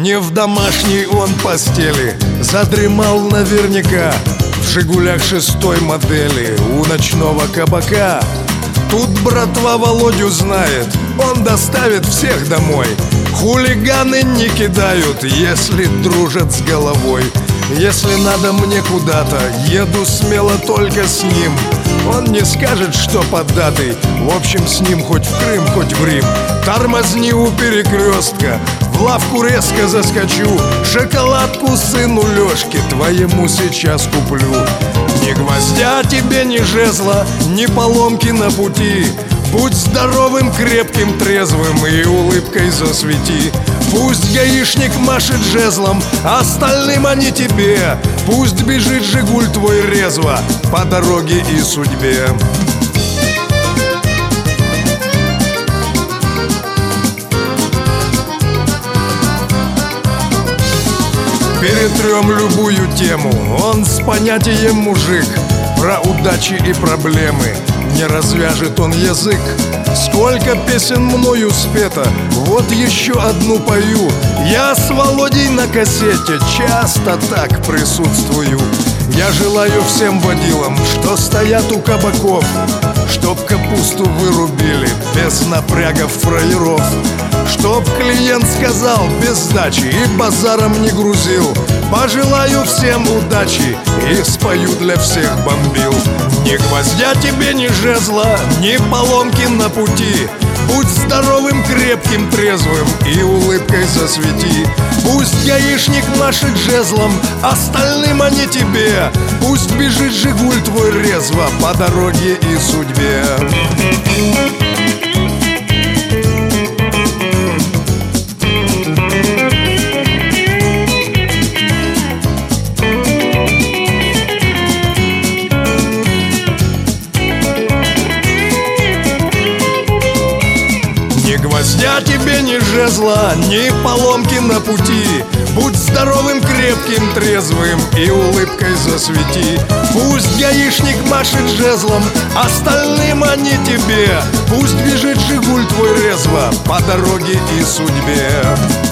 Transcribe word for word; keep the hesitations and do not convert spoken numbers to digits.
Не в домашней он постели, задремал наверняка в «Жигулях» шестой модели у ночного кабака. Тут братва Володю знает, он доставит всех домой. Хулиганы не кидают, если дружат с головой. Если надо мне куда-то, еду смело только с ним. Он не скажет, что поддатый, в общем, с ним хоть в Крым, хоть в Рим. Тормозни у перекрестка, в лавку резко заскочу. Шоколадку сыну Лёшке твоему сейчас куплю. Ни гвоздя тебе, ни жезла, ни поломки на пути. Будь здоровым, крепким, трезвым и улыбкой засвети. Пусть гаишник машет жезлом, остальным, а не тебе. Пусть бежит «Жигуль» твой резво по дороге и судьбе. Перетрем любую тему, он с понятием мужик. Про удачи и проблемы не развяжет он язык. Сколько песен мною спето, вот еще одну пою. Я с Володей на кассете часто так присутствую. Я желаю всем водилам, что стоят у кабаков, чтоб капусту вырубили без напрягов фраеров. Чтоб клиент сказал без сдачи и базаром не грузил. Пожелаю всем удачи и спою для всех бомбил. Ни гвоздя тебе, ни жезла, ни поломки на пути. Будь здоровым, крепким, трезвым и улыбкой засвети. Пусть гаишник машет жезлом, остальным, а не тебе. Пусть бежит «Жигуль» твой резво по дороге и судьбе. Ни гвоздя тебе, ни жезла, ни поломки на пути. Будь здоровым, крепким, трезвым и улыбкой засвети. Пусть гаишник машет жезлом, остальным, а не тебе. Пусть бежит «Жигуль» твой резво по дороге и судьбе.